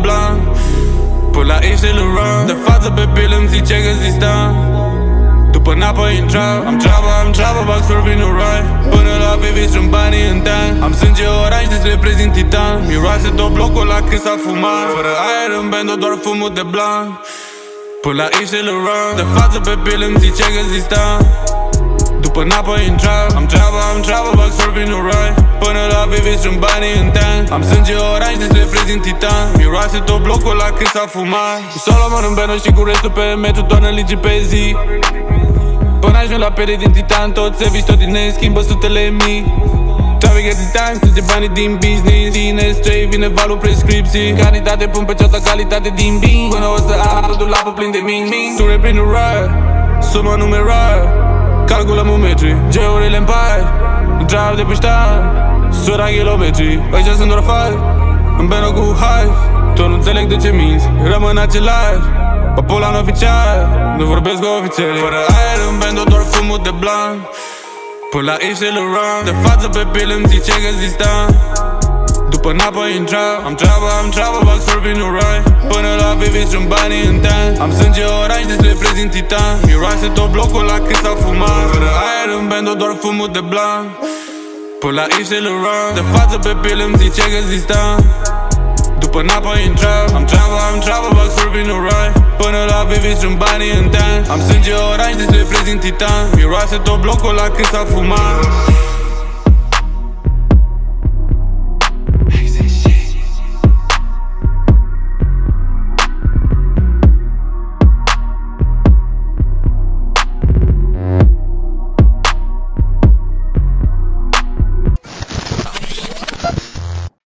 blanc. Până la Yves Saint Laurent. De față pe pil îmi zice că zistam. După n-apă intra. Am treabă, bag surbi nu rai. Până la Vivi strâng banii în tan. Am sânge oranj, deci reprezint titan. Miroase tot blocul la cât s-a fumat. Fără aer în bando, doar fumul de blanc. Până la Yves Saint Laurent. De față pe pil îmi zice că zistam. După n-apă intra. Am treabă, bag surbi nu rai. Până la Vivi strâng banii în tan. Am sânge oranj, deci reprezint titan. Miroase tot blocul la cât s-a fumat. Solomon în benă și cu restul pe metru. Toarnă ligi pe zi. Până ajung la pere din titan. Tot servici, tot din ei schimbă sutele mii. Trafică titan, strânge banii din business. Din S3 vine valul prescripții. Calitate pun pe ceata, calitate din bin. Până o să am tot dulapul plin de ming-ming. Tu reprind un ride, suma numerar. Calculăm un metri, G-urile în pai. Drive de pe ștar, sura kilometri. Ăștia sunt doar fai, în benă cu hai. Tu nu înțeleg de ce minți, rămân același. Popular oficial, nu vorbesc cu ofițeri. Fără aer în bando, doar fumul de blanc. Până la Yves Saint Laurent. De față pe pil îmi zice că zistam. După n-apă intra. Am treabă, bag surbi nu rai. Până la Vivi strâng banii în tan. Am sânge oranj, deci reprezint titan. Miroase tot blocul la cât s-a fumat. Fără aer în bando, doar fumul de blanc. Până la Yves Saint Laurent. De față pe pil îmi zice că zistam. După n-apă intra. Am treabă, bag surbi nu rai. Până la Vivi strâng banii în tan. Am sânge oranj, deci reprezint titan. Miroase tot blocul la cât s-a fumat.